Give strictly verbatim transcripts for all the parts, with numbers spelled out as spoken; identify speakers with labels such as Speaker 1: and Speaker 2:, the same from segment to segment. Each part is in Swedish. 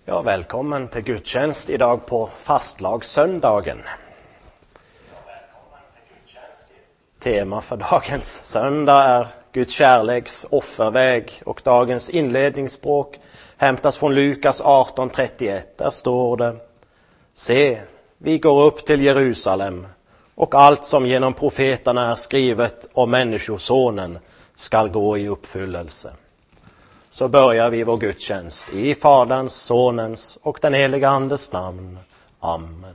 Speaker 1: Ja, velkommen til gudstjenest i dag på fastlagssøndagen. Tema for dagens søndag er Guds kärleks offerväg och dagens inledningsspråk hämtas från Lukas arton trettioett. Där står det: Se, vi går upp till Jerusalem och allt som genom profeterna är skrivet om människosonen skall gå i uppfyllelse. Så börjar vi vår gudstjänst i Faderns, Sonens och den heliga Andes namn. Amen.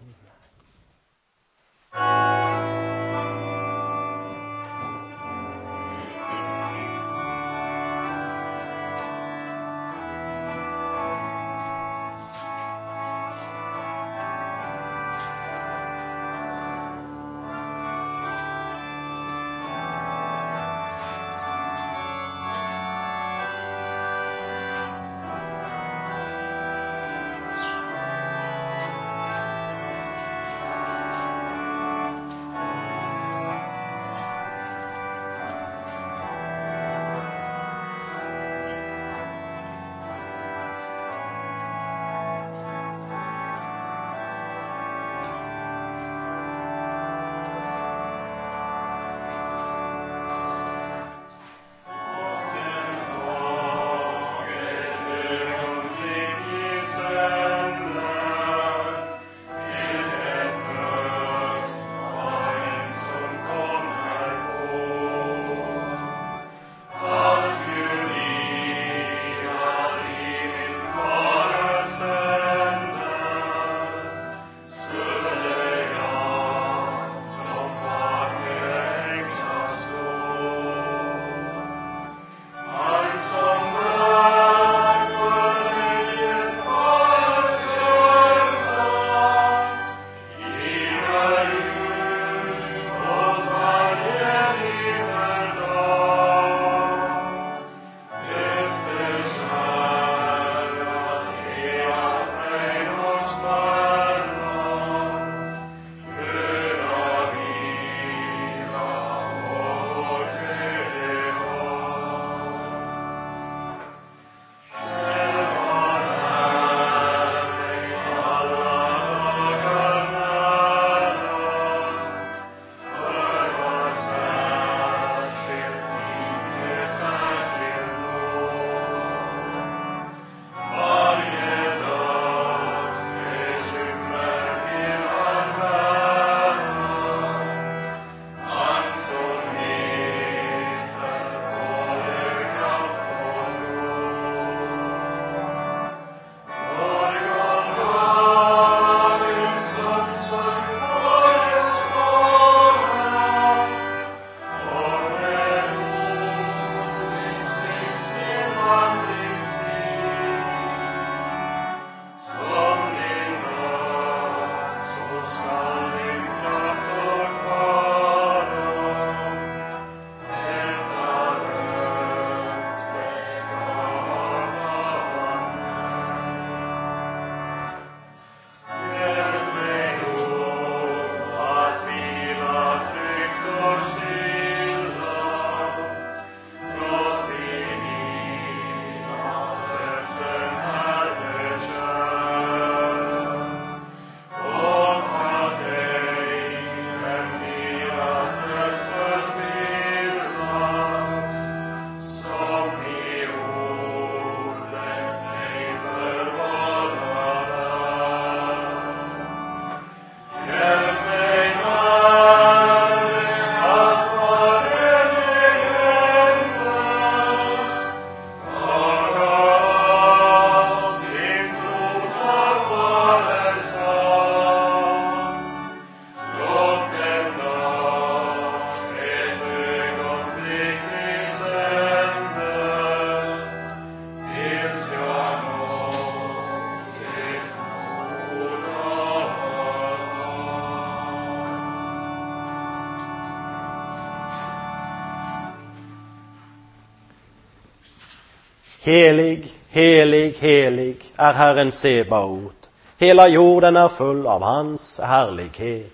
Speaker 1: Helig, helig, helig är Herren Sebaot. Hela jorden är full av hans härlighet.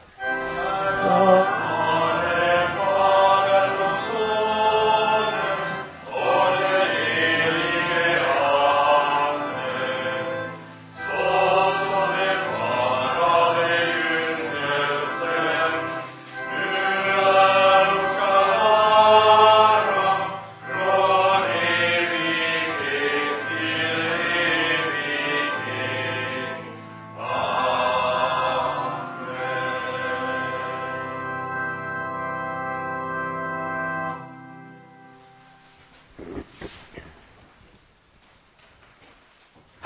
Speaker 1: Ja.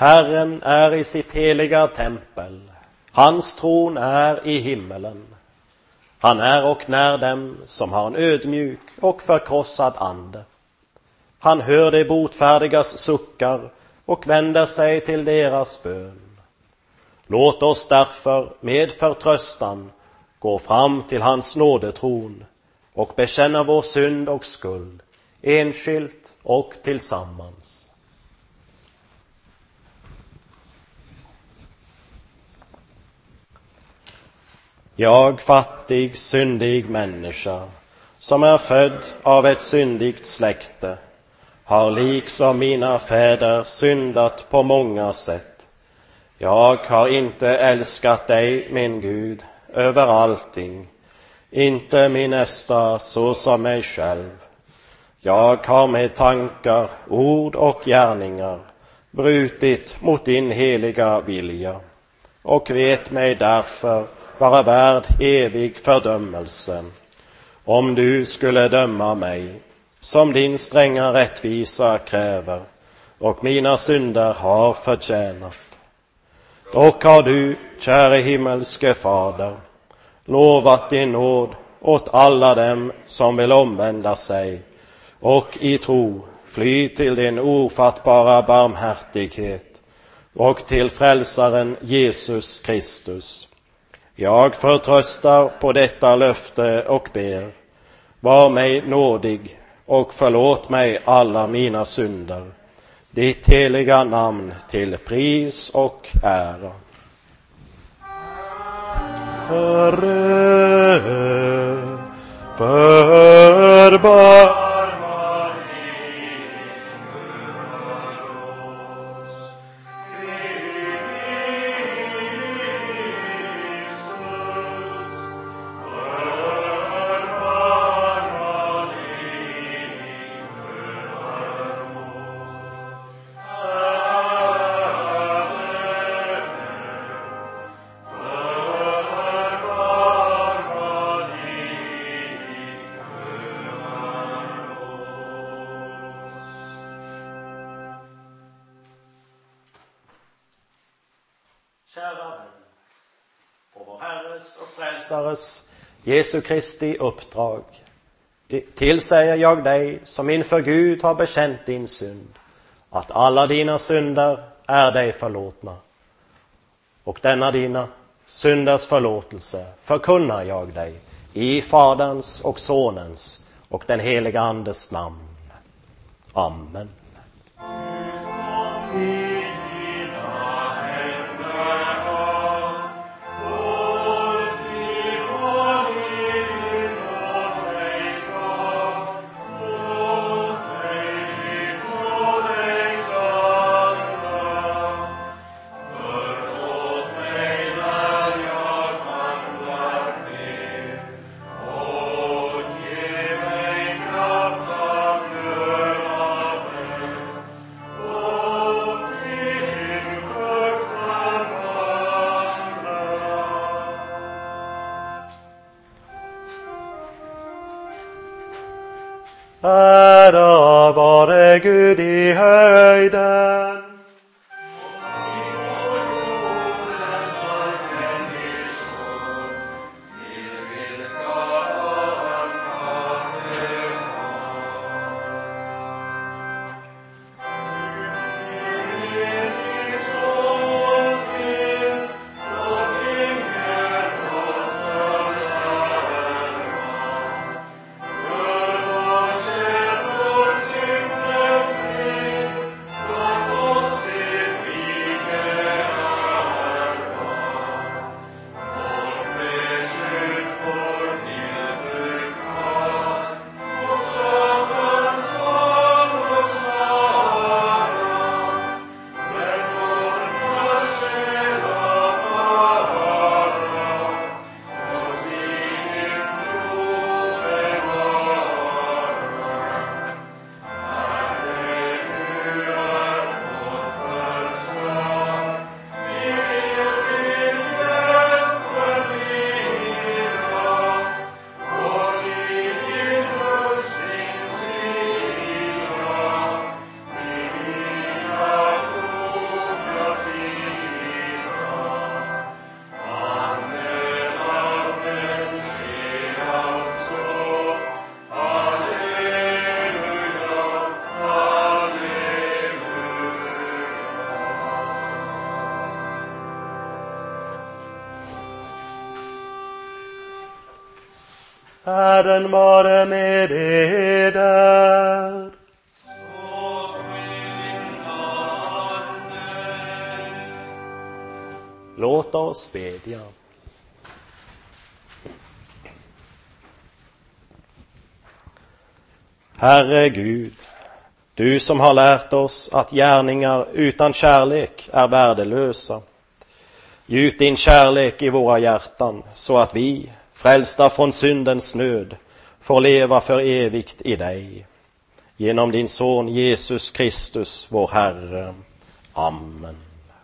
Speaker 1: Herren är i sitt heliga tempel. Hans tron är i himmelen. Han är och när dem som har en ödmjuk och förkrossad ande. Han hör de botfärdigas suckar och vänder sig till deras bön. Låt oss därför med förtröstan gå fram till hans nådetron och bekänna vår synd och skuld, enskilt och tillsammans. Jag, fattig, syndig människa, som är född av ett syndigt släkte, har liksom mina fäder syndat på många sätt. Jag har inte älskat dig, min Gud, över allting, inte min nästa så som mig själv. Jag har med tankar, ord och gärningar brutit mot din heliga vilja och vet mig därför vara värd evig fördömelse. Om du skulle döma mig, som din stränga rättvisa kräver, och mina synder har förtjänat. Dock har du, käre himmelske Fader, lovat din nåd åt alla dem som vill omvända sig och i tro fly till din ofattbara barmhärtighet och till frälsaren Jesus Kristus. Jag förtröstar på detta löfte och ber, var mig nådig och förlåt mig alla mina synder, ditt heliga namn till pris och ära. Herre, förbarma. Kära vän, på vår Herres och Frälsares Jesu Kristi uppdrag tillsäger jag dig som inför Gud har bekänt din synd, att alla dina synder är dig förlåtna. Och denna dina synders förlåtelse förkunnar jag dig i Faderns och Sonens och den heliga Andes namn. Amen. Ära vare Gud i höjden.
Speaker 2: Oh
Speaker 1: Herren vare med eder. Låt oss bedja. Herre Gud, du som har lärt oss att gärningar utan kärlek är värdelösa. Gjut din kärlek i våra hjärtan så att vi, frälsta från syndens nöd, får leva för evigt i dig. Genom din son Jesus Kristus, vår Herre. Amen.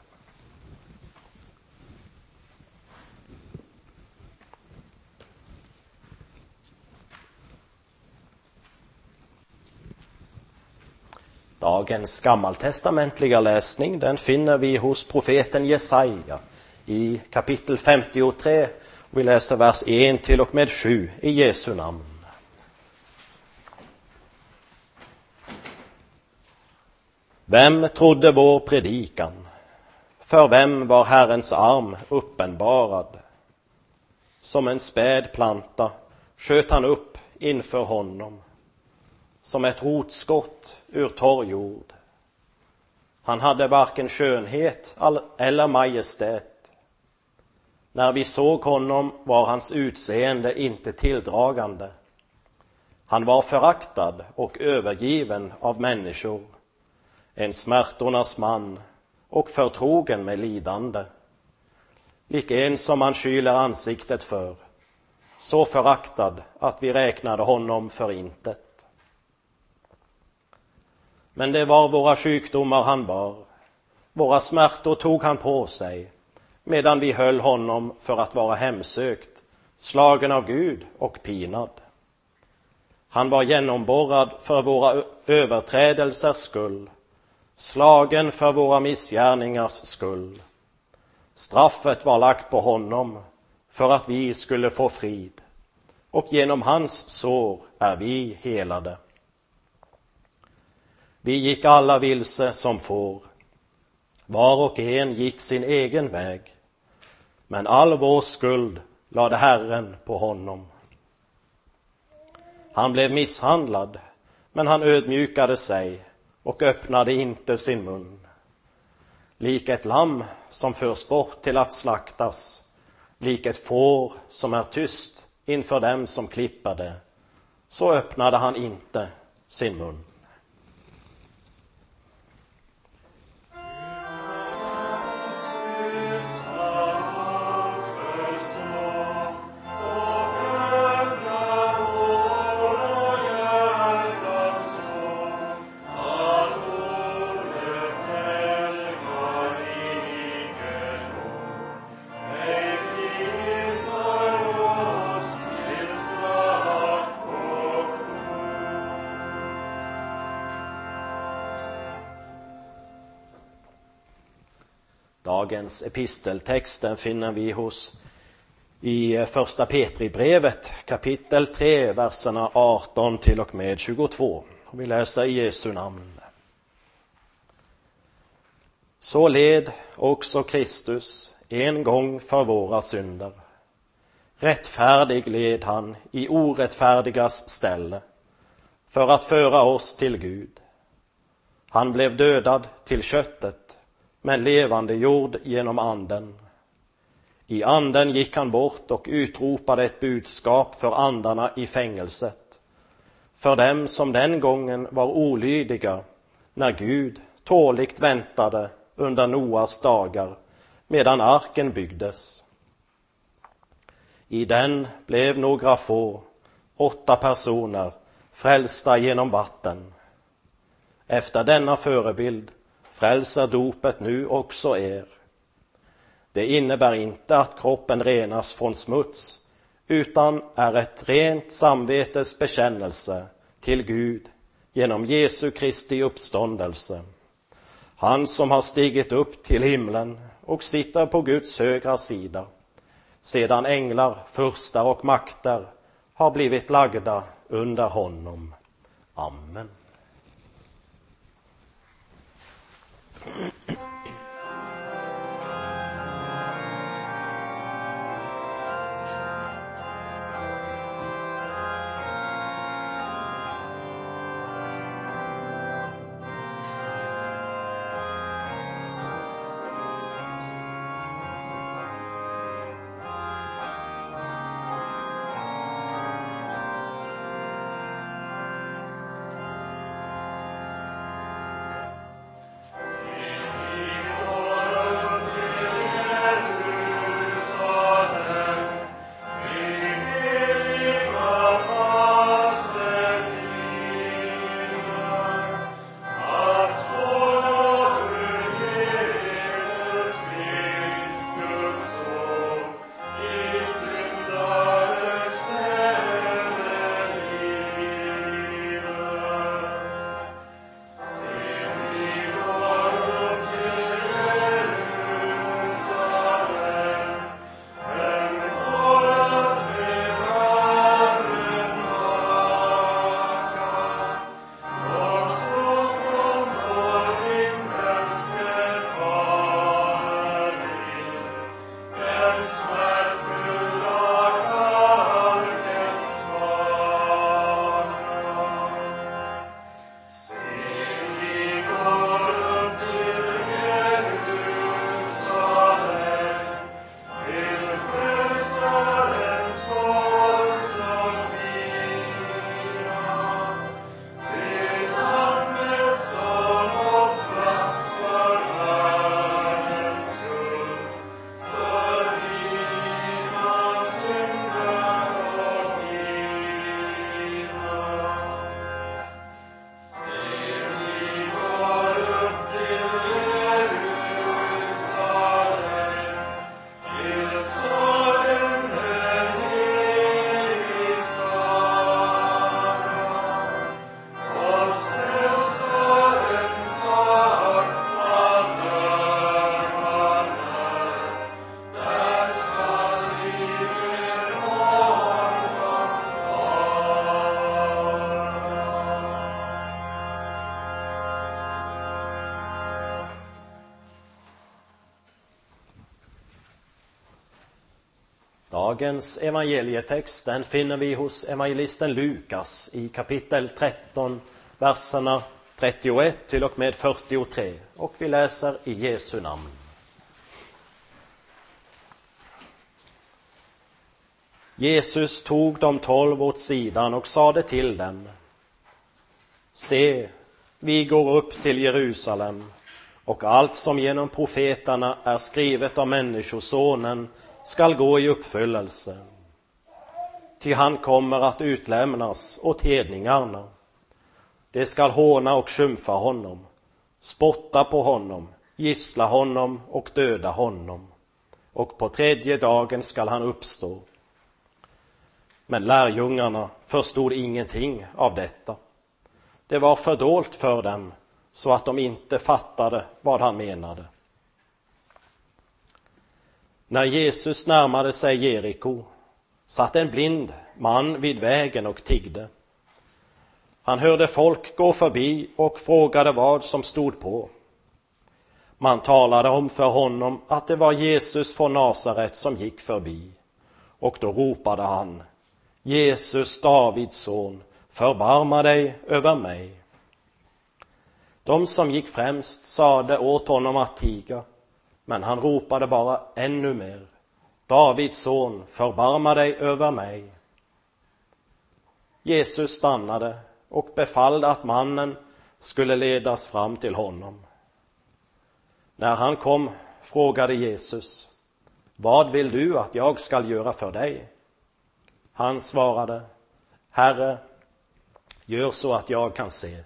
Speaker 1: Dagens gammaltestamentliga läsning, den finner vi hos profeten Jesaja i kapitel femtiotre. Vi läser vers ett till och med sju i Jesu namn. Vem trodde vår predikan? För vem var Herrens arm uppenbarad? Som en späd planta sköt han upp inför honom, som ett rotskott ur torr jord. Han hade varken skönhet eller majestät. När vi såg honom var hans utseende inte tilldragande. Han var föraktad och övergiven av människor, en smärtornas man och förtrogen med lidande. Lik en som man kyler ansiktet för, så föraktad att vi räknade honom för intet. Men det var våra sjukdomar han bar, våra smärtor tog han på sig, medan vi höll honom för att vara hemsökt, slagen av Gud och pinad. Han var genomborrad för våra överträdelsers skull, slagen för våra missgärningars skull. Straffet var lagt på honom för att vi skulle få frid, och genom hans sår är vi helade. Vi gick alla vilse som får, var och en gick sin egen väg, men all vår skuld lade Herren på honom. Han blev misshandlad, men han ödmjukade sig och öppnade inte sin mun. Lik ett lamm som förs bort till att slaktas, lik ett får som är tyst inför dem som klipper det, så öppnade han inte sin mun. Dagens episteltexten finner vi hos i första Petribrevet kapitel tre, verserna arton till och med tjugotvå. Vi läser i Jesu namn. Så led också Kristus en gång för våra synder. Rättfärdig led han i orättfärdigas ställe för att föra oss till Gud. Han blev dödad till köttet, men levande jord genom anden. I anden gick han bort och utropade ett budskap för andarna i fängelset, för dem som den gången var olydiga, när Gud tåligt väntade under Noas dagar, medan arken byggdes. I den blev några få, åtta personer, frälsta genom vatten. Efter denna förebild frälser dopet nu också er. Det innebär inte att kroppen renas från smuts, utan är ett rent samvetes bekännelse till Gud genom Jesu Kristi uppståndelse. Han som har stigit upp till himlen och sitter på Guds högra sida, sedan änglar, furstar och makter har blivit lagda under honom. Amen. Dagens evangelietext den finner vi hos evangelisten Lukas i kapitel tretton, verserna trettioett till och med fyrtiotre, och vi läser i Jesu namn. Jesus tog de tolv åt sidan och sade till dem: Se, vi går upp till Jerusalem, och allt som genom profeterna är skrivet om människosonen skall gå i uppfyllelse. Ty han kommer att utlämnas åt hedningarna. Det skall håna och skymfa honom, spotta på honom, gissla honom och döda honom. Och på tredje dagen skall han uppstå. Men lärjungarna förstod ingenting av detta. Det var fördolt för dem, så att de inte fattade vad han menade. När Jesus närmade sig Jeriko satt en blind man vid vägen och tiggde. Han hörde folk gå förbi och frågade vad som stod på. Man talade om för honom att det var Jesus från Nasaret som gick förbi. Och då ropade han: Jesus, Davids son, förbarma dig över mig. De som gick främst sade åt honom att tiga, men han ropade bara ännu mer: Davids son, förbarma dig över mig. Jesus stannade och befallde att mannen skulle ledas fram till honom. När han kom frågade Jesus: Vad vill du att jag skall göra för dig? Han svarade: Herre, gör så att jag kan se.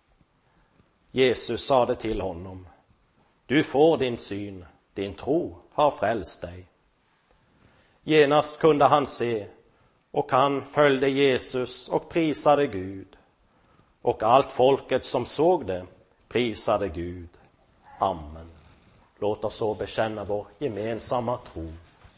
Speaker 1: Jesus sade till honom: Du får din syn, din tro har frälst dig. Genast kunde han se, och han följde Jesus och prisade Gud. Och allt folket som såg det prisade Gud. Amen. Låt oss så bekänna vår gemensamma tro.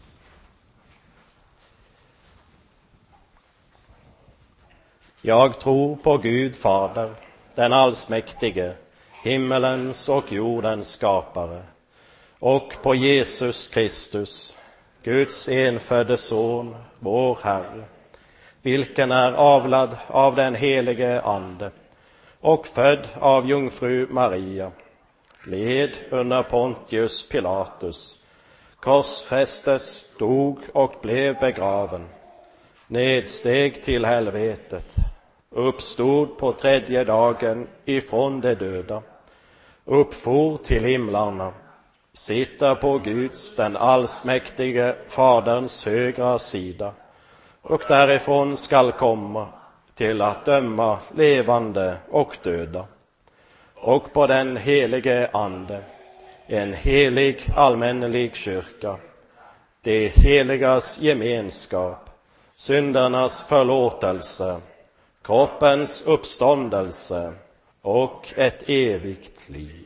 Speaker 1: Jag tror på Gud Fader, den allsmäktige, himmelens och jordens skapare, och på Jesus Kristus, Guds enfödde son, vår Herre, vilken är avlad av den helige Ande och född av jungfru Maria, led under Pontius Pilatus, korsfästes, dog och blev begraven, nedsteg till helvetet, uppstod på tredje dagen ifrån de döda, uppfor till himlarna, sitter på Guds, den allsmäktige Faderns högra sida, och därifrån skall komma till att döma levande och döda. Och på den helige Ande, en helig allmännelig kyrka, det heligas gemenskap, syndernas förlåtelse, kroppens uppståndelse och ett evigt liv.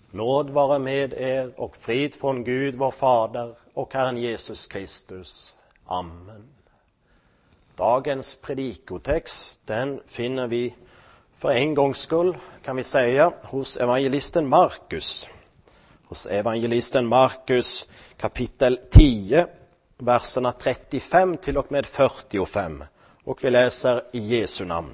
Speaker 1: Nåd vare med er och frid från Gud vår Fader och Herren Jesus Kristus. Amen. Dagens predikotext, den finner vi för en gångs skull, kan vi säga, hos evangelisten Markus. Hos evangelisten Markus kapitel tio, verserna trettiofem till och med fyrtiofem. Och vi läser i Jesu namn.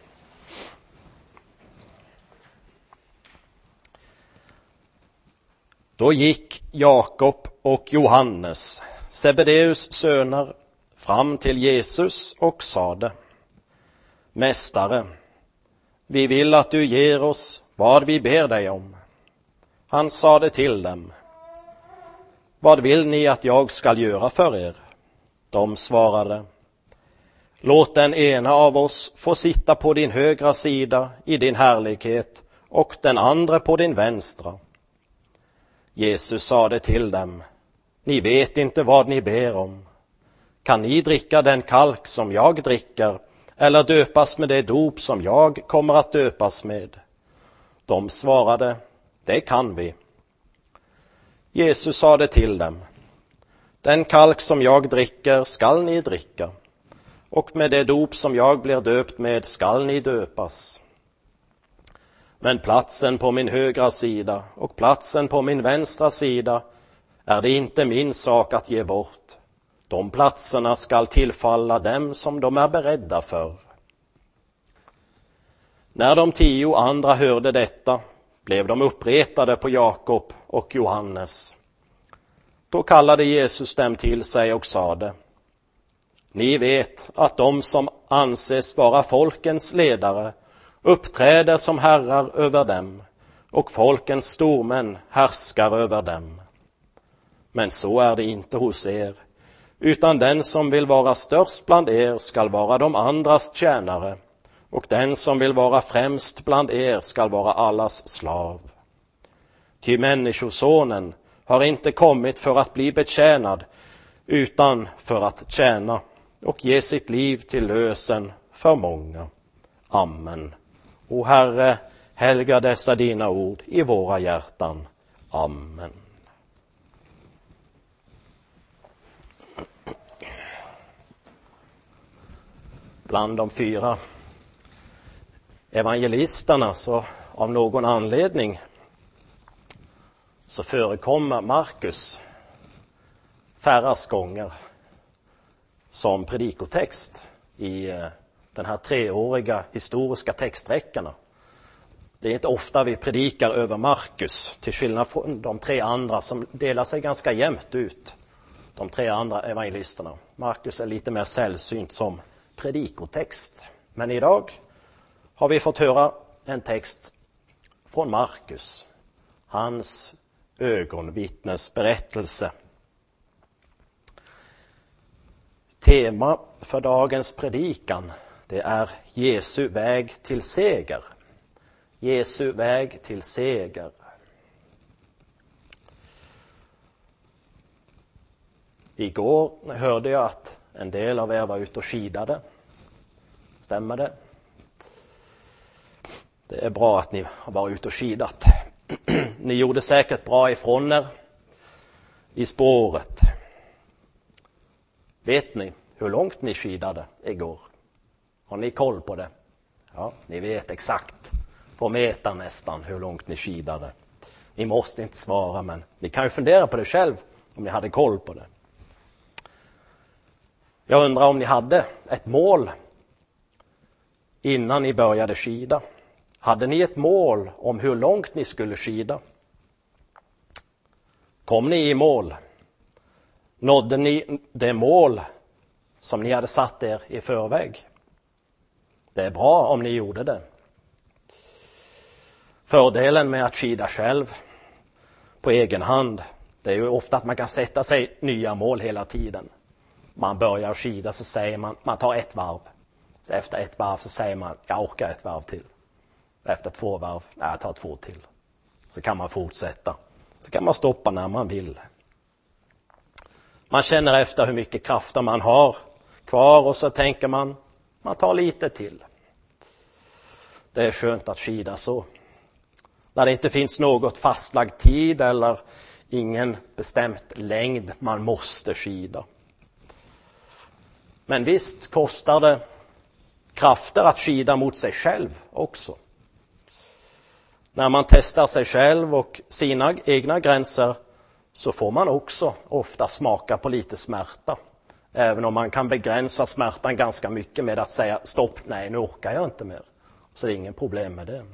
Speaker 1: Då gick Jakob och Johannes, Sebedeus söner, fram till Jesus och sade: Mästare, vi vill att du ger oss vad vi ber dig om. Han sade till dem: Vad vill ni att jag skall göra för er? De svarade: Låt den ena av oss få sitta på din högra sida i din härlighet och den andra på din vänstra. Jesus sade till dem: Ni vet inte vad ni ber om. Kan ni dricka den kalk som jag dricker, eller döpas med det dop som jag kommer att döpas med? De svarade: Det kan vi. Jesus sade till dem: Den kalk som jag dricker skall ni dricka, och med det dop som jag blir döpt med skall ni döpas. Men platsen på min högra sida och platsen på min vänstra sida är det inte min sak att ge bort. De platserna skall tillfalla dem som de är beredda för. När de tio andra hörde detta blev de uppretade på Jakob och Johannes. Då kallade Jesus dem till sig och sade: Ni vet att de som anses vara folkens ledare uppträder som herrar över dem, och folkens stormän härskar över dem. Men så är det inte hos er, utan den som vill vara störst bland er skall vara de andras tjänare, och den som vill vara främst bland er skall vara allas slav. Ty människosonen har inte kommit för att bli betjänad, utan för att tjäna och ge sitt liv till lösen för många. Amen. O Herre, helga dessa dina ord i våra hjärtan. Amen. Bland de fyra evangelisterna, så av någon anledning, så förekommer Markus färras gånger som predikotext i den här treåriga historiska texträckorna. Det är inte ofta vi predikar över Markus, till skillnad från de tre andra som delar sig ganska jämnt ut. De tre andra evangelisterna. Markus är lite mer sällsynt som predikotext. Men idag har vi fått höra en text från Markus. Hans ögonvittnesberättelse. Tema för dagens predikan, det är Jesu väg till seger. Jesu väg till seger. Igår hörde jag att en del av er var ute och skidade. Stämmer det? Det är bra att ni har varit ute och skidat. Ni gjorde säkert bra ifrån er i spåret. Vet ni hur långt ni skidade igår? Har ni koll på det? Ja, ni vet exakt på meter nästan hur långt ni skidade. Ni måste inte svara, men ni kan ju fundera på det själv om ni hade koll på det. Jag undrar om ni hade ett mål innan ni började skida. Hade ni ett mål om hur långt ni skulle skida? Kom ni i mål? Nådde ni det mål som ni hade satt er i förväg? Det är bra om ni gjorde det. Fördelen med att skida själv på egen hand, det är ju ofta att man kan sätta sig nya mål hela tiden. Man börjar skida, så säger man, man tar ett varv. Så efter ett varv så säger man, jag orkar ett varv till. Efter två varv, nej, jag tar två till. Så kan man fortsätta. Så kan man stoppa när man vill. Man känner efter hur mycket krafter man har kvar, och så tänker man, man tar lite till. Det är skönt att skida så. Där det inte finns något fastlagd tid eller ingen bestämt längd man måste skida. Men visst kostar det krafter att skida mot sig själv också. När man testar sig själv och sina egna gränser så får man också ofta smaka på lite smärta. Även om man kan begränsa smärtan ganska mycket med att säga stopp, nej nu orkar jag inte mer. Så det är ingen problem med det.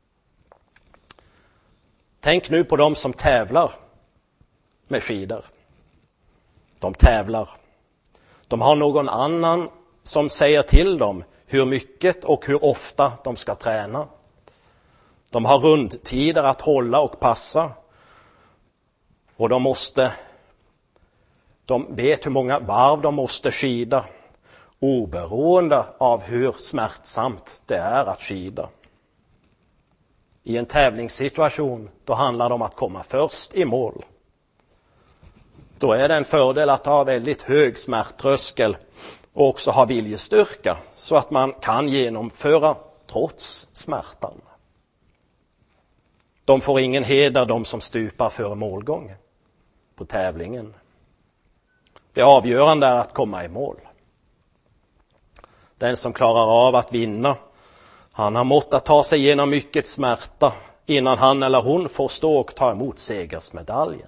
Speaker 1: Tänk nu på de som tävlar med skidor. De tävlar. De har någon annan som säger till dem hur mycket och hur ofta de ska träna. De har rundtider att hålla och passa. Och de måste, de vet hur många varv de måste skida, oberoende av hur smärtsamt det är att skida. I en tävlingssituation då handlar det om att komma först i mål. Då är det en fördel att ha väldigt hög smärttröskel och också ha viljestyrka så att man kan genomföra trots smärtan. De får ingen heder, de som stupar före målgång på tävlingen. Det avgörande är att komma i mål. Den som klarar av att vinna, han har mått att ta sig igenom mycket smärta innan han eller hon får stå och ta emot segersmedaljen.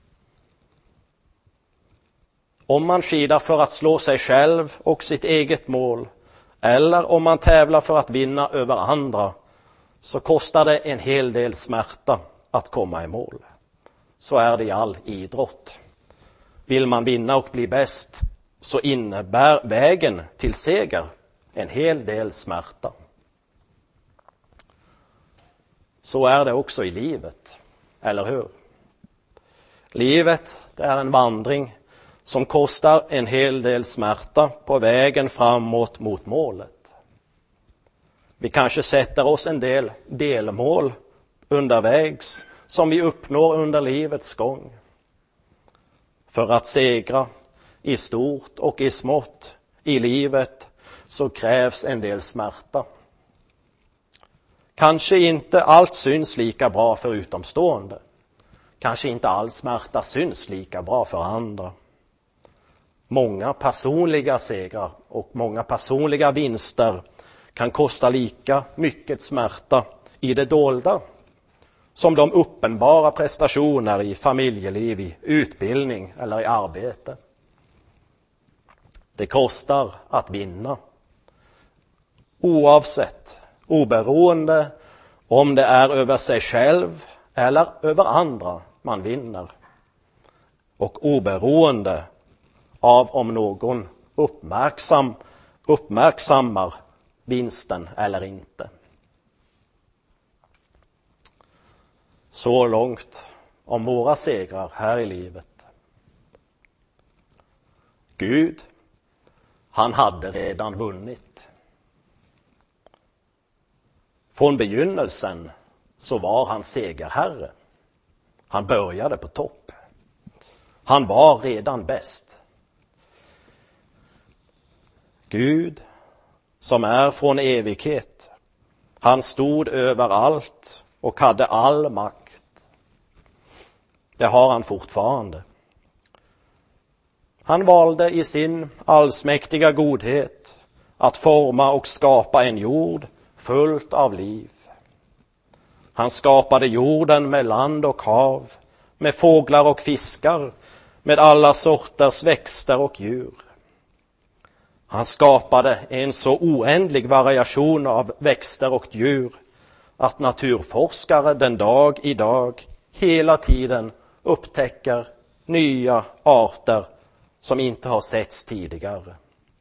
Speaker 1: Om man skidar för att slå sig själv och sitt eget mål, eller om man tävlar för att vinna över andra, så kostar det en hel del smärta att komma i mål. Så är det i all idrott. Vill man vinna och bli bäst så innebär vägen till seger en hel del smärta. Så är det också i livet, eller hur? Livet, det är en vandring som kostar en hel del smärta på vägen framåt mot målet. Vi kanske sätter oss en del delmål undervägs som vi uppnår under livets gång. För att segra i stort och i smått i livet så krävs en del smärta. Kanske inte allt syns lika bra för utomstående. Kanske inte all smärta syns lika bra för andra. Många personliga segrar och många personliga vinster kan kosta lika mycket smärta i det dolda som de uppenbara prestationer i familjeliv, i utbildning eller i arbete. Det kostar att vinna. Oavsett, oberoende om det är över sig själv eller över andra man vinner. Och oberoende av om någon uppmärksam, uppmärksammar vinsten eller inte. Så långt om våra segrar här i livet. Gud, han hade redan vunnit. Från begynnelsen så var han segerherre. Han började på topp. Han var redan bäst. Gud, som är från evighet, han stod över allt och hade all makt. Det har han fortfarande. Han valde i sin allsmäktiga godhet att forma och skapa en jord fullt av liv. Han skapade jorden med land och hav, med fåglar och fiskar, med alla sorters växter och djur. Han skapade en så oändlig variation av växter och djur att naturforskare den dag i dag hela tiden upptäcker nya arter som inte har setts tidigare.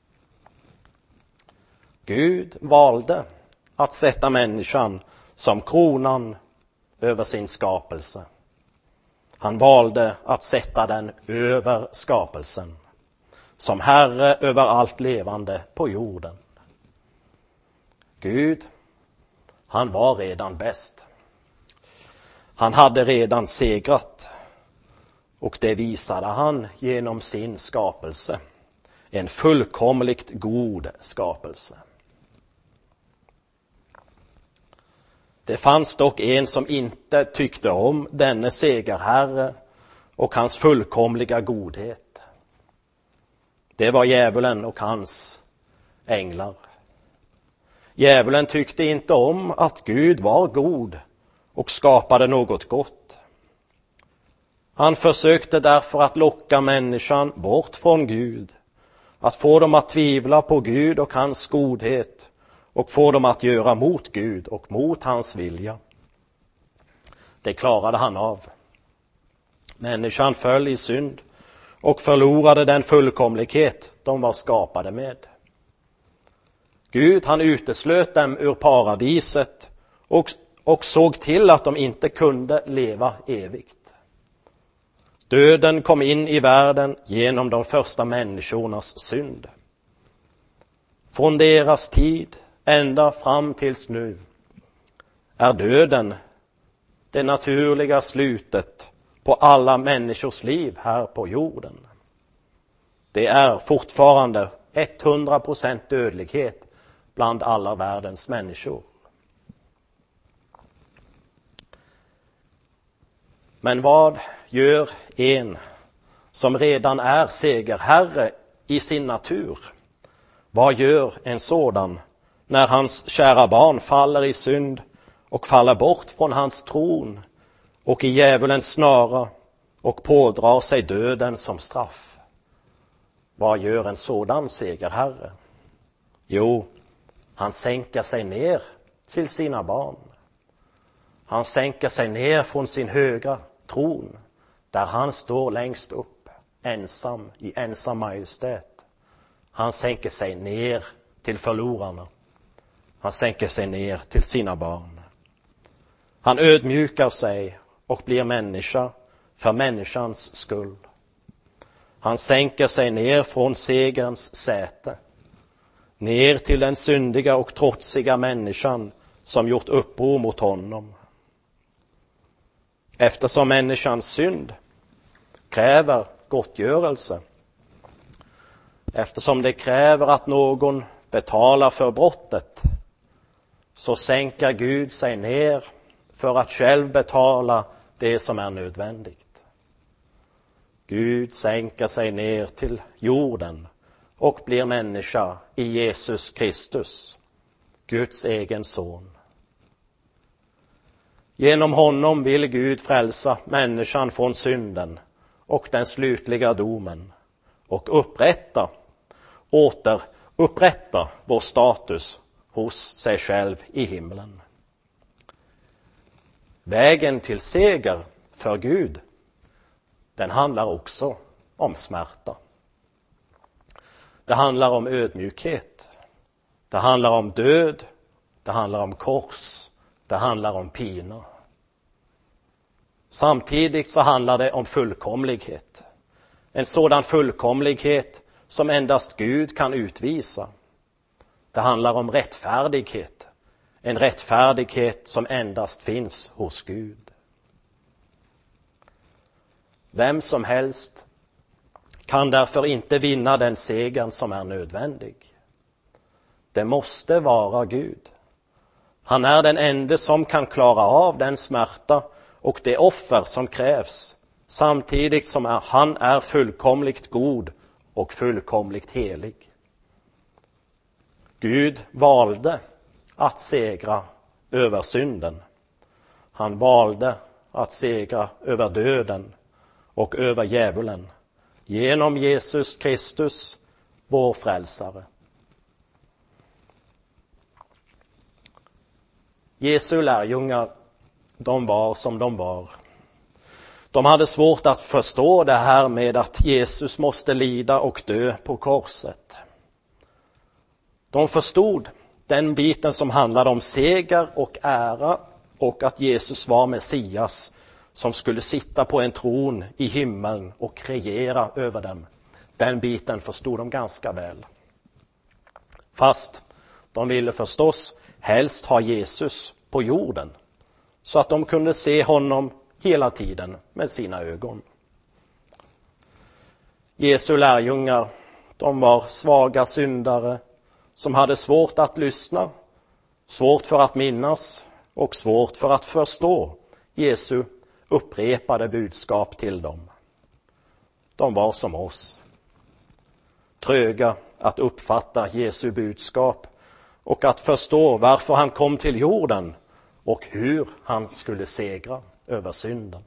Speaker 1: Gud valde att sätta människan som kronan över sin skapelse. Han valde att sätta den över skapelsen, som herre över allt levande på jorden. Gud, han var redan bäst. Han hade redan segrat, och det visade han genom sin skapelse. En fullkomligt god skapelse. Det fanns dock en som inte tyckte om denne segerherre och hans fullkomliga godhet. Det var djävulen och hans änglar. Djävulen tyckte inte om att Gud var god och skapade något gott. Han försökte därför att locka människan bort från Gud, att få dem att tvivla på Gud och hans godhet och få dem att göra mot Gud och mot hans vilja. Det klarade han av. Människan föll i synd och förlorade den fullkomlighet de var skapade med. Gud, han uteslöt dem ur paradiset och, och såg till att de inte kunde leva evigt. Döden kom in i världen genom de första människornas synd. Från deras tid ända fram tills nu är döden det naturliga slutet på alla människors liv här på jorden. Det är fortfarande hundra procent dödlighet bland alla världens människor. Men vad gör en som redan är segerherre i sin natur? Vad gör en sådan när hans kära barn faller i synd och faller bort från hans tron och i djävulens snara och pådrar sig döden som straff? Vad gör en sådan segerherre? Jo, han sänker sig ner till sina barn. Han sänker sig ner från sin höga tron, där han står längst upp, ensam i ensam majestät. Han sänker sig ner till förlorarna. Han sänker sig ner till sina barn. Han ödmjukar sig och blir människa för människans skull. Han sänker sig ner från segerns säte, ner till den syndiga och trotsiga människan som gjort uppror mot honom. Eftersom människans synd kräver gottgörelse, eftersom det kräver att någon betalar för brottet, så sänker Gud sig ner för att själv betala det som är nödvändigt. Gud sänker sig ner till jorden och blir människa i Jesus Kristus, Guds egen son. Genom honom vill Gud frälsa människan från synden och den slutliga domen och upprätta, åter upprätta vår status hos sig själv i himlen. Vägen till seger för Gud, den handlar också om smärta. Det handlar om ödmjukhet. Det handlar om död. Det handlar om kors. Det handlar om pina. Samtidigt så handlar det om fullkomlighet. En sådan fullkomlighet som endast Gud kan utvisa. Det handlar om rättfärdighet. En rättfärdighet som endast finns hos Gud. Vem som helst kan därför inte vinna den segern som är nödvändig. Det måste vara Gud. Han är den enda som kan klara av den smärta och det offer som krävs, samtidigt som han är fullkomligt god och fullkomligt helig. Gud valde att segra över synden. Han valde att segra över döden och över djävulen genom Jesus Kristus, vår frälsare. Jesu lärjungar, de var som de var. De hade svårt att förstå det här med att Jesus måste lida och dö på korset. De förstod den biten som handlade om seger och ära och att Jesus var Messias som skulle sitta på en tron i himlen och regera över dem. Den biten förstod de ganska väl. Fast de ville förstås helst ha Jesus på jorden så att de kunde se honom hela tiden med sina ögon. Jesu lärjungar, de var svaga syndare som hade svårt att lyssna, svårt för att minnas och svårt för att förstå Jesu upprepade budskap till dem. De var som oss, tröga att uppfatta Jesu budskap och att förstå varför han kom till jorden och hur han skulle segra över synden.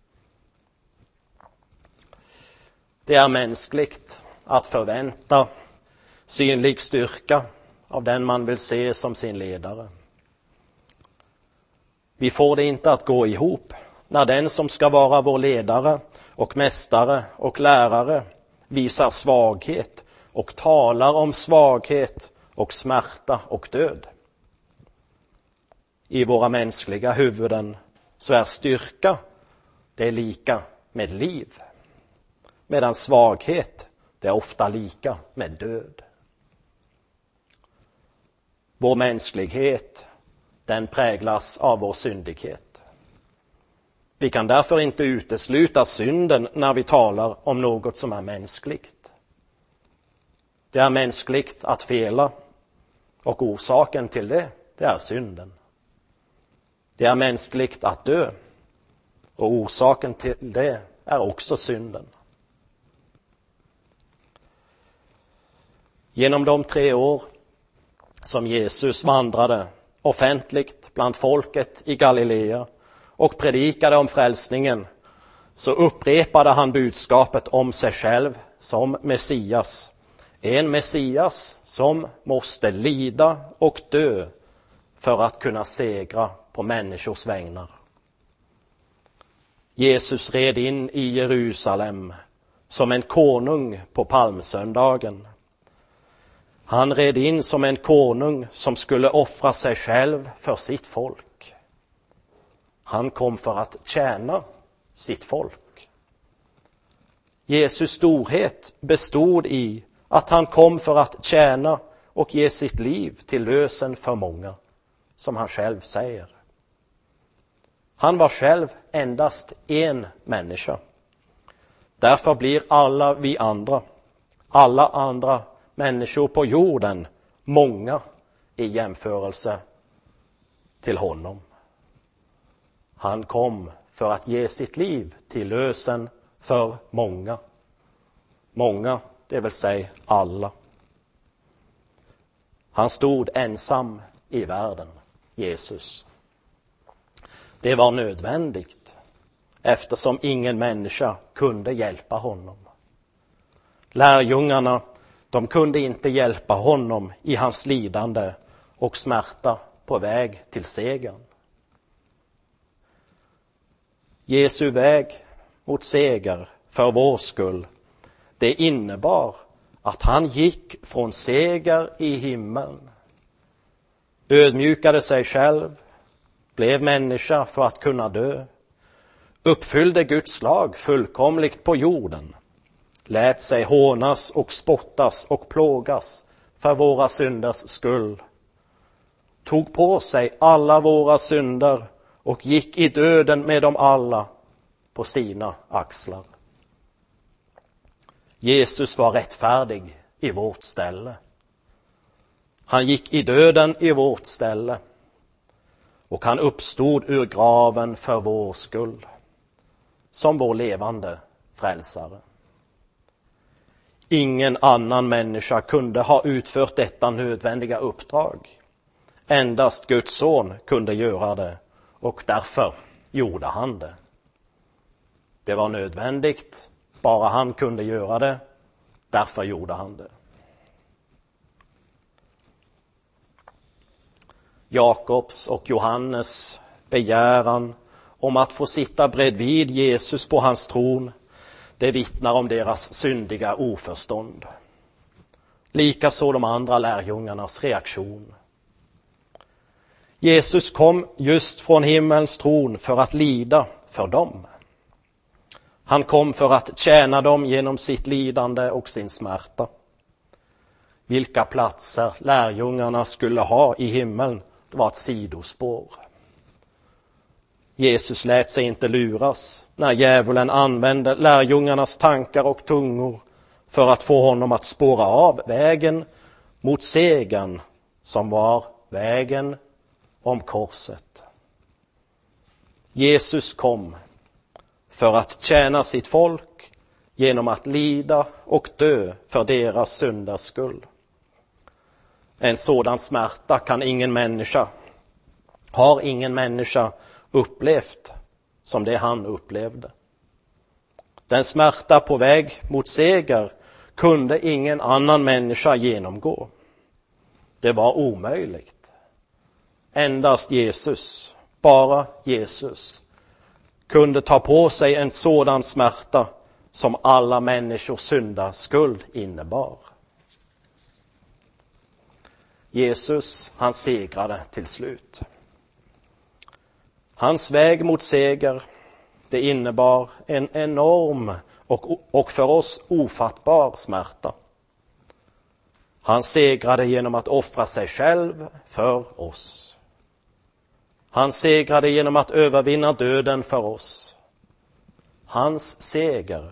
Speaker 1: Det är mänskligt att förvänta synlig styrka av den man vill se som sin ledare. Vi får det inte att gå ihop när den som ska vara vår ledare och mästare och lärare visar svaghet och talar om svaghet och smärta och död. I våra mänskliga huvuden så är styrka det är lika med liv, medan svaghet det är ofta lika med död. Vår mänsklighet, den präglas av vår syndighet. Vi kan därför inte utesluta synden när vi talar om något som är mänskligt. Det är mänskligt att fela, och orsaken till det, det är synden. Det är mänskligt att dö, och orsaken till det är också synden. Genom de tre år som Jesus vandrade offentligt bland folket i Galilea och predikade om frälsningen, så upprepade han budskapet om sig själv som Messias. En Messias som måste lida och dö för att kunna segra på människors vägnar. Jesus red in i Jerusalem som en konung på palmsöndagen. Han red in som en konung som skulle offra sig själv för sitt folk. Han kom för att tjäna sitt folk. Jesus storhet bestod i att han kom för att tjäna och ge sitt liv till lösen för många, som han själv säger. Han var själv endast en människa. Därför blir alla vi andra, alla andra människor på jorden, många i jämförelse till honom. Han kom för att ge sitt liv till lösen för många. Många, det vill säga alla. Han stod ensam i världen, Jesus. Det var nödvändigt eftersom ingen människa kunde hjälpa honom. Lärjungarna, de kunde inte hjälpa honom i hans lidande och smärta på väg till segern. Jesu väg mot seger för vår skull, det innebar att han gick från seger i himlen, ödmjukade sig själv, blev människa för att kunna dö, uppfyllde Guds lag fullkomligt på jorden, lät sig hånas och spottas och plågas för våra synders skull, tog på sig alla våra synder och gick i döden med dem alla på sina axlar. Jesus var rättfärdig i vårt ställe. Han gick i döden i vårt ställe. Och han uppstod ur graven för vår skull, som vår levande frälsare. Ingen annan människa kunde ha utfört detta nödvändiga uppdrag. Endast Guds son kunde göra det, och därför gjorde han det. Det var nödvändigt, bara han kunde göra det, därför gjorde han det. Jakobs och Johannes begäran om att få sitta bredvid Jesus på hans tron, det vittnar om deras syndiga oförstånd. Likaså de andra lärjungarnas reaktion. Jesus kom just från himmelens tron för att lida för dem. Han kom för att tjäna dem genom sitt lidande och sin smärta. Vilka platser lärjungarna skulle ha i himmeln, det var ett sidospår. Jesus lät sig inte luras när djävulen använde lärjungarnas tankar och tungor för att få honom att spåra av vägen mot segern som var vägen om korset. Jesus kom för att tjäna sitt folk genom att lida och dö för deras synders skull. En sådan smärta kan ingen människa, har ingen människa upplevt som det han upplevde. Den smärta på väg mot seger kunde ingen annan människa genomgå. Det var omöjligt. Endast Jesus, bara Jesus, kunde ta på sig en sådan smärta som alla människors syndaskuld innebar. Jesus, han segrade till slut. Hans väg mot seger, det innebar en enorm och, och för oss ofattbar smärta. Han segrade genom att offra sig själv för oss. Han segrade genom att övervinna döden för oss. Hans seger,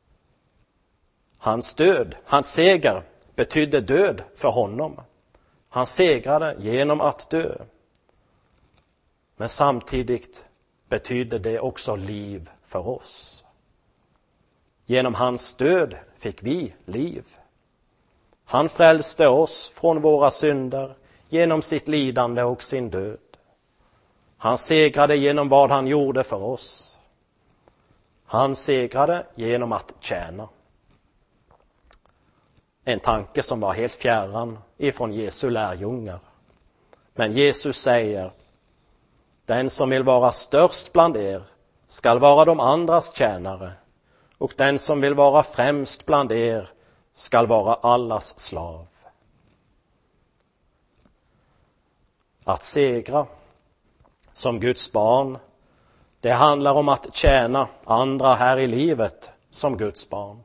Speaker 1: hans död, hans seger betydde död för honom. Han segrade genom att dö. Men samtidigt betydde det också liv för oss. Genom hans död fick vi liv. Han frälste oss från våra synder genom sitt lidande och sin död. Han segrade genom vad han gjorde för oss. Han segrade genom att tjäna. En tanke som var helt fjärran ifrån Jesu lärjungar. Men Jesus säger: den som vill vara störst bland er skall vara de andras tjänare, och den som vill vara främst bland er skall vara allas slav. Att segra som Guds barn, det handlar om att tjäna andra här i livet som Guds barn.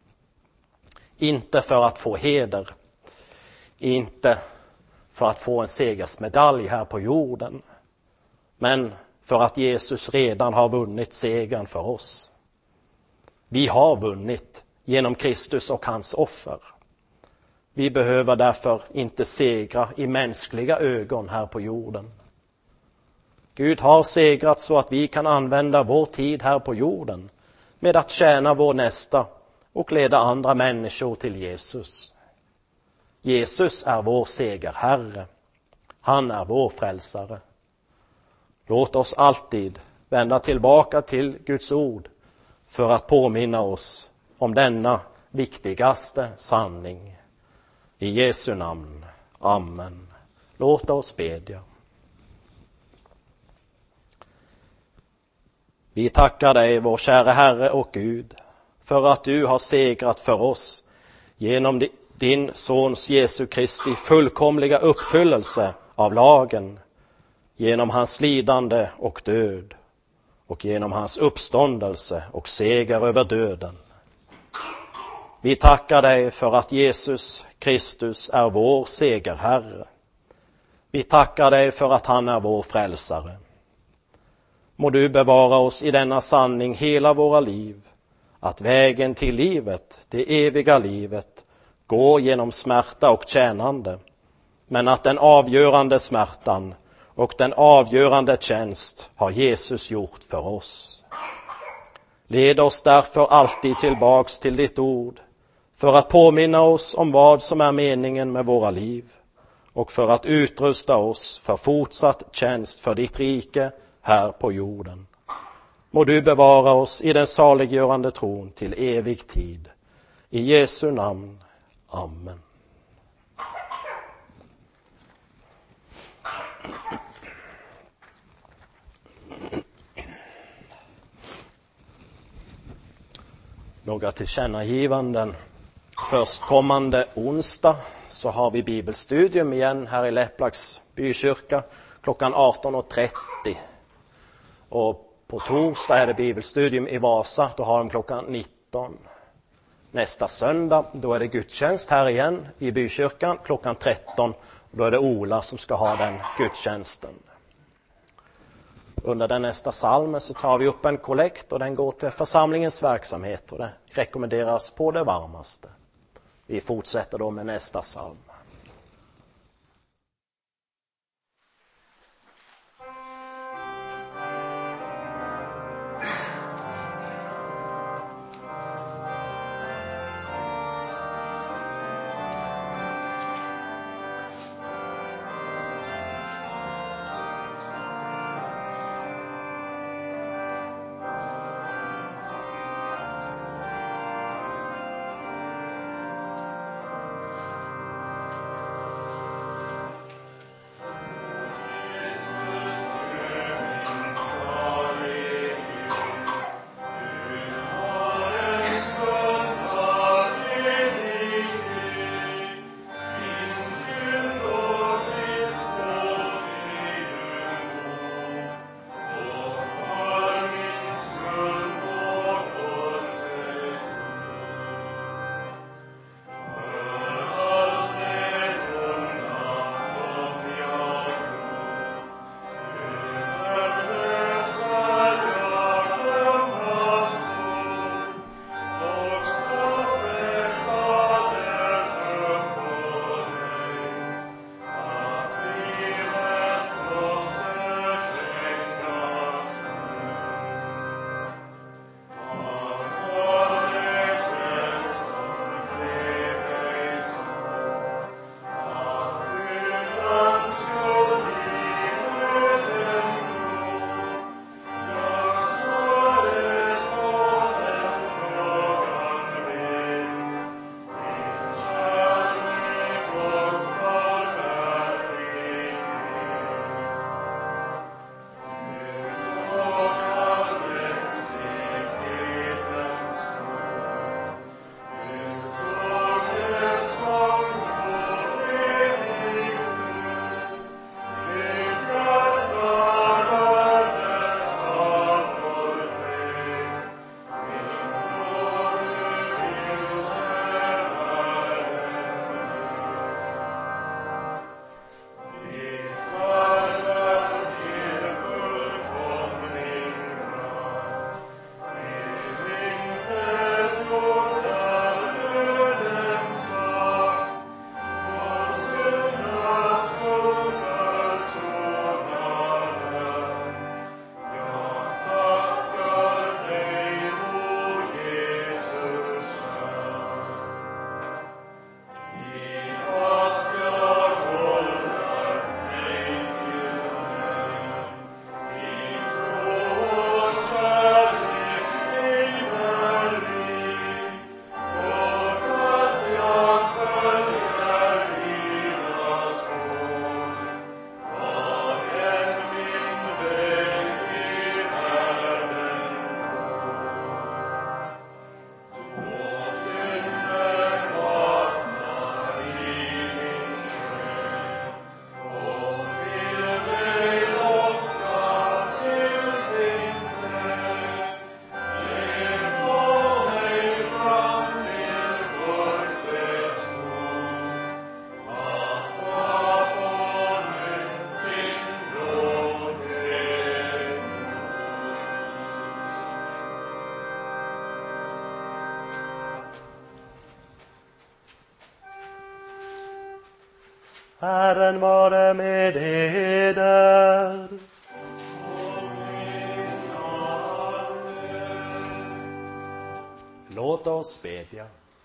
Speaker 1: Inte för att få heder, inte för att få en segersmedalj här på jorden, men för att Jesus redan har vunnit segern för oss. Vi har vunnit genom Kristus och hans offer. Vi behöver därför inte segra i mänskliga ögon här på jorden. Gud har segrat så att vi kan använda vår tid här på jorden med att tjäna vår nästa och leda andra människor till Jesus. Jesus är vår segerherre. Han är vår frälsare. Låt oss alltid vända tillbaka till Guds ord för att påminna oss om denna viktigaste sanning. I Jesu namn. Amen. Låt oss bedja. Vi tackar dig, vår kära Herre och Gud, för att du har segrat för oss genom din Sons Jesu Kristi fullkomliga uppfyllelse av lagen, genom hans lidande och död och genom hans uppståndelse och seger över döden. Vi tackar dig för att Jesus Kristus är vår segerherre. Vi tackar dig för att han är vår frälsare. Må du bevara oss i denna sanning hela våra liv, att vägen till livet, det eviga livet, går genom smärta och tjänande, men att den avgörande smärtan och den avgörande tjänst har Jesus gjort för oss. Led oss därför alltid tillbaks till ditt ord, för att påminna oss om vad som är meningen med våra liv, och för att utrusta oss för fortsatt tjänst för ditt rike här på jorden. Må du bevara oss i den saliggörande tron till evig tid. I Jesu namn. Amen. Några tillkännagivanden. Förstkommande onsdag så har vi bibelstudium igen här i Läpplax bykyrka klockan arton och trettio. Och på torsdag är det bibelstudium i Vasa, då har de klockan nitton. Nästa söndag, då är det gudstjänst här igen i bykyrkan klockan tretton. Då är det Ola som ska ha den gudstjänsten. Under den nästa psalmen så tar vi upp en kollekt och den går till församlingens verksamhet och det rekommenderas på det varmaste. Vi fortsätter då med nästa psalm. Herren vare med eder. Låt oss bedja.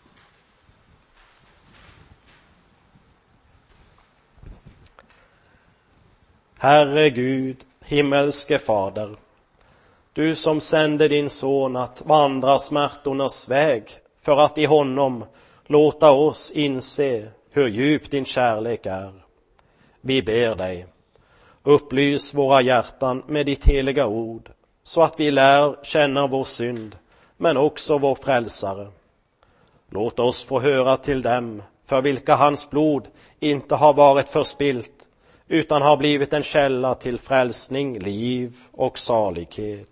Speaker 1: Herre Gud, himmelske Fader, du som sände din son att vandra smärtornas väg för att i honom låta oss inse hur djup din kärlek är. Vi ber dig, upplys våra hjärtan med ditt heliga ord så att vi lär känna vår synd men också vår frälsare. Låt oss få höra till dem för vilka hans blod inte har varit förspilt utan har blivit en källa till frälsning, liv och salighet.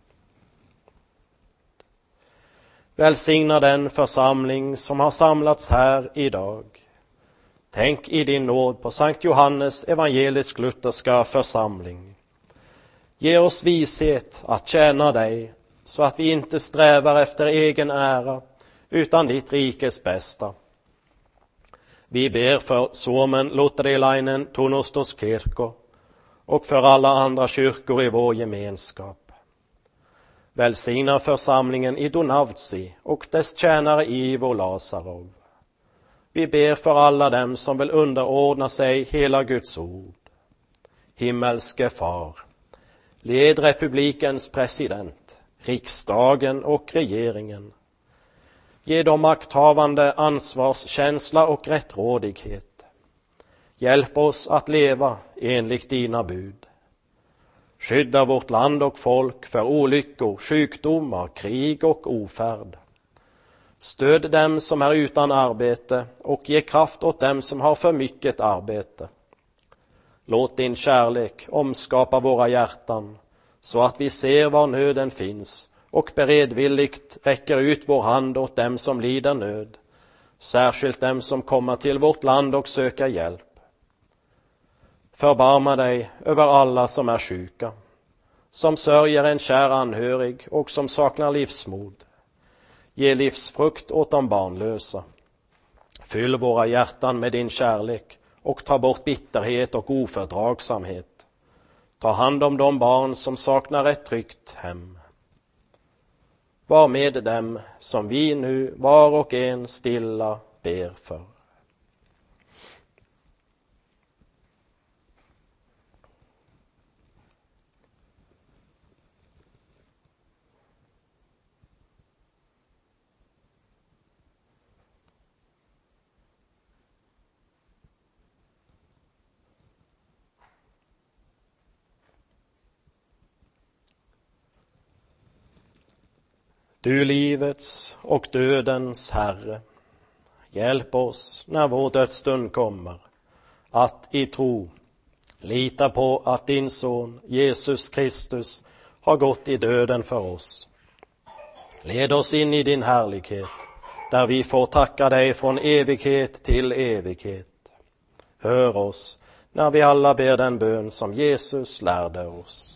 Speaker 1: Välsigna den församling som har samlats här idag. Tänk i din nåd på Sankt Johannes evangelisk-lutherska församling. Ge oss vishet att tjäna dig så att vi inte strävar efter egen ära utan ditt rikes bästa. Vi ber för Suomen luterilainen tunnustuskirkko och för alla andra kyrkor i vår gemenskap. Välsigna församlingen i Donavtsi och dess tjänare Ivo Lazarov. Vi ber för alla dem som vill underordna sig hela Guds ord. Himmelske Far, led republikens president, riksdagen och regeringen. Ge dem makthavande ansvarskänsla och rättrådighet. Hjälp oss att leva enligt dina bud. Skydda vårt land och folk för olyckor, sjukdomar, krig och ofärd. Stöd dem som är utan arbete och ge kraft åt dem som har för mycket arbete. Låt din kärlek omskapa våra hjärtan så att vi ser var nöden finns och beredvilligt räcker ut vår hand åt dem som lider nöd, särskilt dem som kommer till vårt land och söker hjälp. Förbarma dig över alla som är sjuka, som sörjer en kär anhörig och som saknar livsmod. Ge livsfrukt åt de barnlösa. Fyll våra hjärtan med din kärlek och ta bort bitterhet och ofördragsamhet. Ta hand om de barn som saknar ett tryggt hem. Var med dem som vi nu var och en stilla ber för. Du livets och dödens Herre, hjälp oss när vår dödsstund kommer att i tro lita på att din son Jesus Kristus har gått i döden för oss. Led oss in i din härlighet där vi får tacka dig från evighet till evighet. Hör oss när vi alla ber den bön som Jesus lärde oss.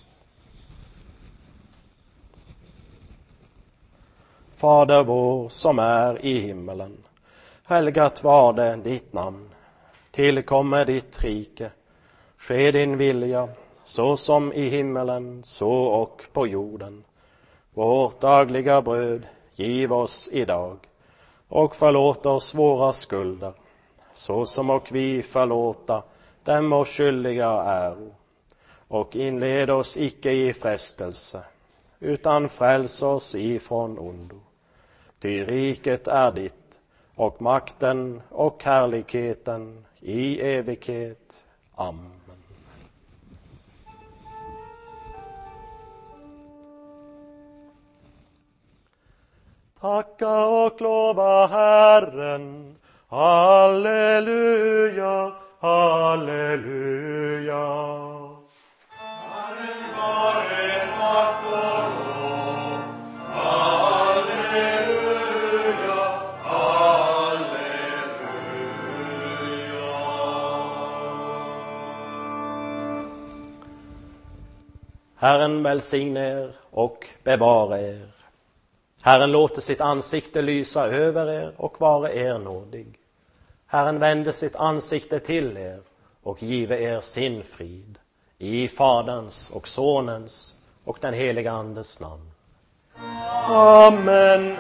Speaker 1: Fader vår som är i himmelen, helgat var det ditt namn. Tillkommer ditt rike, ske din vilja, så som i himmelen, så och på jorden. Vårt dagliga bröd giv oss idag, och förlåt oss våra skulder, så som och vi förlåta dem oss skyldiga äro. Och inled oss icke i frestelse, utan fräls oss ifrån ondo. Ty riket är ditt, och makten och härligheten i evighet. Amen. Tacka och lova Herren, halleluja, halleluja. Herren vare tack och lov, halleluja, halleluja. Herren välsigne er och bevara er. Herren låter sitt ansikte lysa över er och vara er nådig. Herren vänder sitt ansikte till er och give er sin frid i Faderns och Sonens och den heliga Andes namn. Amen.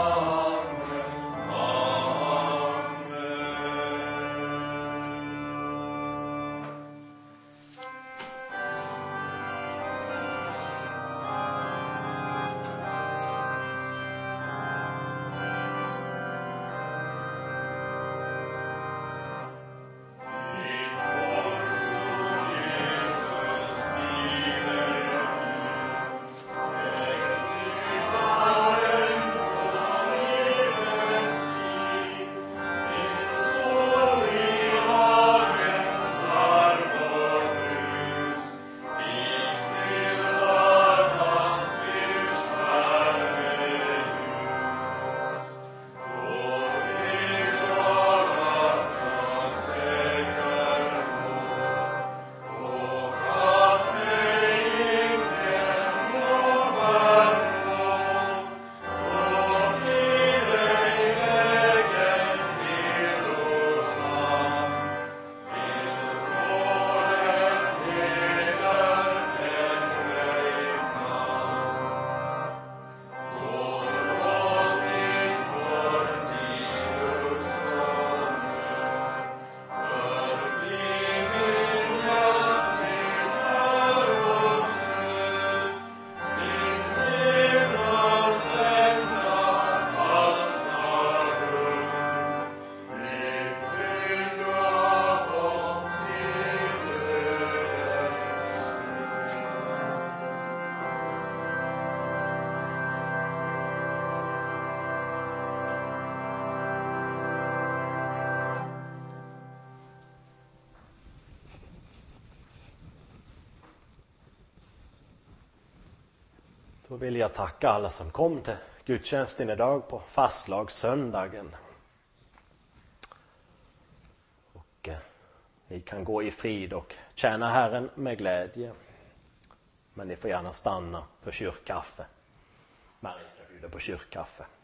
Speaker 1: Då vill jag tacka alla som kom till gudstjänsten idag på fastlagssöndagen. Och eh, ni kan gå i frid och tjäna Herren med glädje. Men ni får gärna stanna för kyrkkaffe. Marika bjuder på kyrkkaffe.